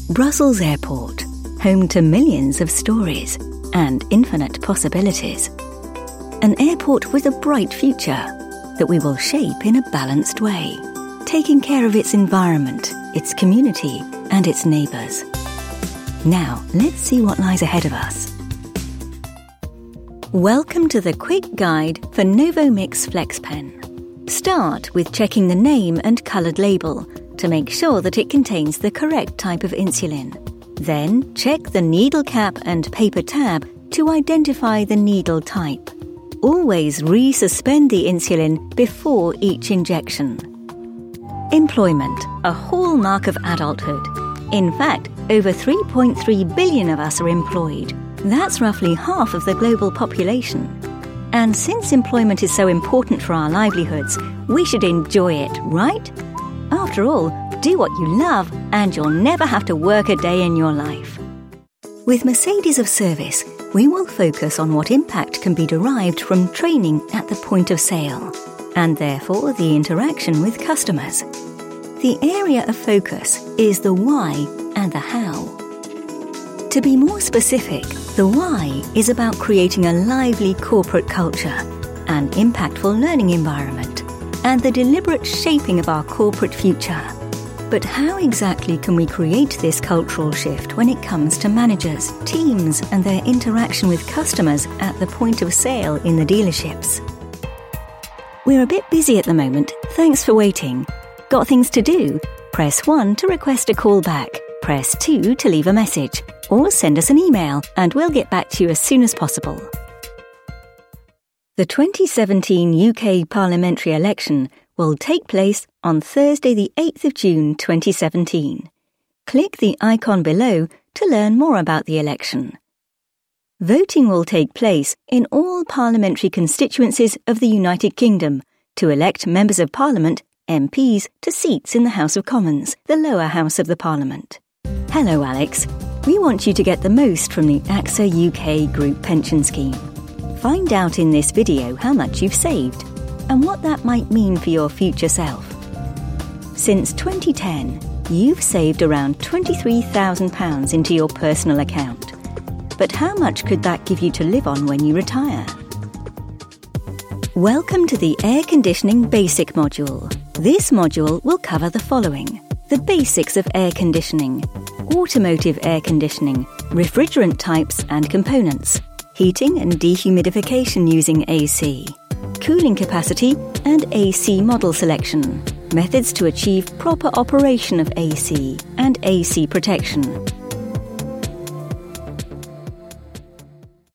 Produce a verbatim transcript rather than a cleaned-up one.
Brussels Airport, home to millions of stories and infinite possibilities. An airport with a bright future that we will shape in a balanced way, taking care of its environment, its community, and its neighbours. Now, let's see what lies ahead of us. Welcome to the quick guide for Novomix FlexPen. Start with checking the name and coloured label to make sure that it contains the correct type of insulin. Then, check the needle cap and paper tab to identify the needle type. Always resuspend the insulin before each injection. Employment, a hallmark of adulthood. In fact, over three point three billion of us are employed. That's roughly half of the global population. And since employment is so important for our livelihoods, we should enjoy it, right? After all, do what you love and you'll never have to work a day in your life. With Mercedes of Service, we will focus on what impact can be derived from training at the point of sale, and therefore the interaction with customers. The area of focus is the why and the how. To be more specific, the why is about creating a lively corporate culture, an impactful learning environment, and the deliberate shaping of our corporate future. But how exactly can we create this cultural shift when it comes to managers, teams, and their interaction with customers at the point of sale in the dealerships? We're a bit busy at the moment. Thanks for waiting. Got things to do? Press one to request a call back. Press two to leave a message. Or send us an email and we'll get back to you as soon as possible. The twenty seventeen U K parliamentary election will take place on Thursday the eighth of June twenty seventeen. Click the icon below to learn more about the election. Voting will take place in all parliamentary constituencies of the United Kingdom to elect members of Parliament, M Ps, to seats in the House of Commons, the lower house of the Parliament. Hello, Alex. We want you to get the most from the A X A U K Group Pension Scheme. Find out in this video how much you've saved and what that might mean for your future self. Since twenty ten, you've saved around twenty-three thousand pounds into your personal account. But how much could that give you to live on when you retire? Welcome to the Air Conditioning Basic module. This module will cover the following: the basics of air conditioning, automotive air conditioning, refrigerant types and components, heating and dehumidification using A C, cooling capacity and A C model selection, methods to achieve proper operation of A C and A C protection,